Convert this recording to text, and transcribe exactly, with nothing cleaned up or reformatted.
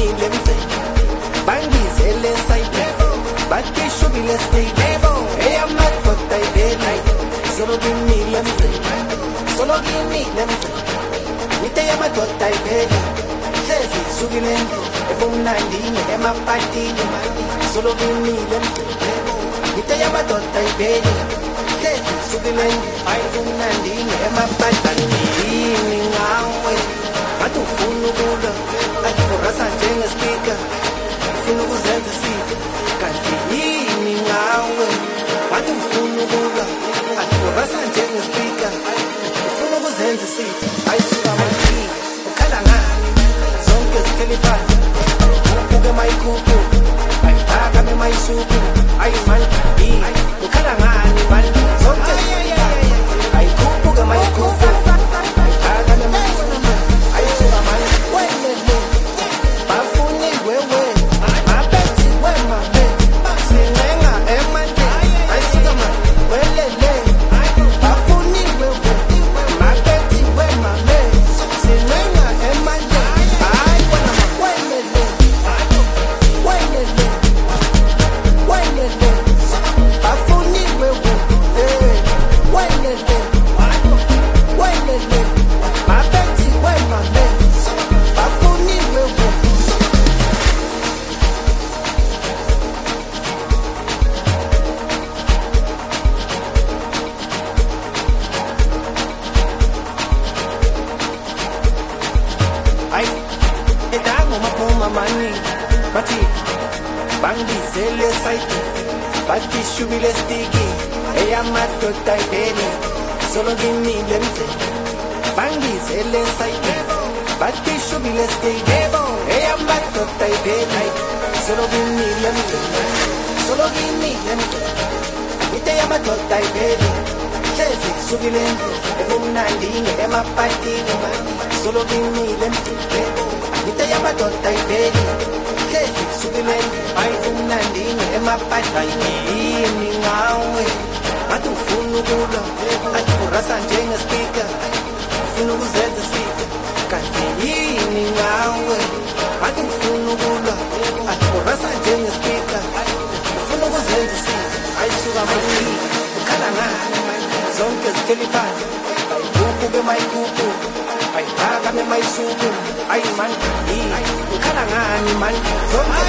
ngimile mze bangizele side bathi shubile stay eyamadoda ibeli solo ngimile mze solo ngimile mze ngite yamadoda ibeli hlezi sukile ebumnandini emapatini solo ngimile mze ngite yamadoda ibeli hlezi sukile ebumnandini emapatini yini ngawe bathi ufuna ukulwa akurasa njengespeaker ufuna ukuzenza isipho kanti yini ngawe bathi ufuna ukulwa akurasa njengespeaker ufuna ukuzenza isipho ayisuka manje ukhala ngani zonke zihleli phansi ubuke mayikuphi ayithaka memayisuku ayimani ukhala ngani manje zonke ayikuphi mayikuphi ayithaka memayisuku shubile sticky eyamadoda ibeli solo ngimile mze bangizele side bathi shubile sticky eyamadoda ibeli solo ngimile mze solo ngimile mze ngite yamadoda ibeli hlezi sukile ebumnandini emapatini solo ngimile mze ngite yamadoda ibeli hlezi sukile ebumnandini emapatini yini ngawe bathi ufuna ukulwa akurasa njengespeaker ufuna ukuzenza isipho kanti yini ngawe bathi ufuna ukulwa akurasa njengespeaker ufuna ukuzenza isipho ayisuka manje ukhala ngani zonke zihleli phansi ayikuphi mayikuphi ayithaka memayisuku ayimani ukhala ngani manje zonke